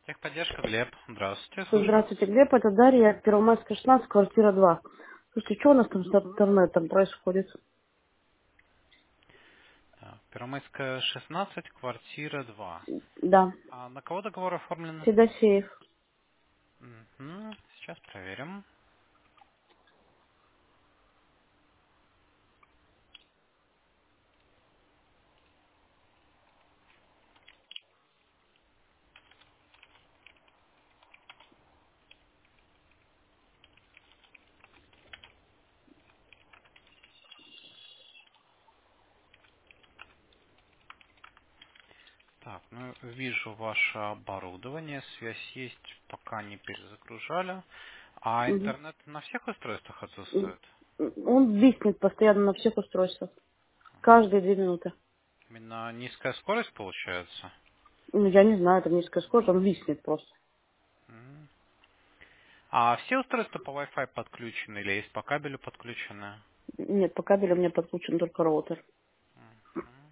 Техподдержка, Глеб. Здравствуйте, слушаю вас. Здравствуйте, Глеб, это Дарья, Первомайская, 16, квартира 2. Слушайте, что у нас там с интернетом происходит? Так, Первомайская, 16, квартира 2. Да, А на кого договор оформлен? Федосеев. Мгм, сейчас проверим. Так, ну вижу ваше оборудование, связь есть, пока не перезагружали. А Мгм. интернет на всех устройствах отсутствует? Он виснет постоянно на всех устройствах. Каждые 2 минуты. Именно низкая скорость получается? Ну, я не знаю, это низкая скорость, он виснет просто. М. А все устройства по Wi-Fi подключены или есть по кабелю подключены? Нет, по кабелю у меня подключен только роутер. Мгм.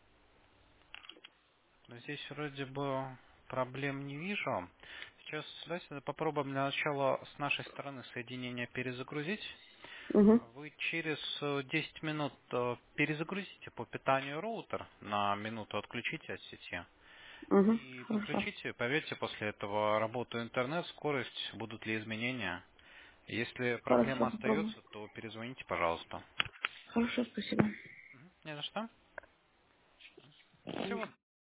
Но здесь вроде бы проблем не вижу. Сейчас давайте попробуем для начала с нашей стороны соединение перезагрузить. Угу, Вы через 10 минут перезагрузите по питанию роутер, на минуту отключите от сети угу, и хорошо. подключите. Поверьте, после этого работу интернет, скорость, будут ли изменения. Если Хорошо, проблема попробуем. остается, то перезвоните, пожалуйста. Хорошо, спасибо. Не за что. Всего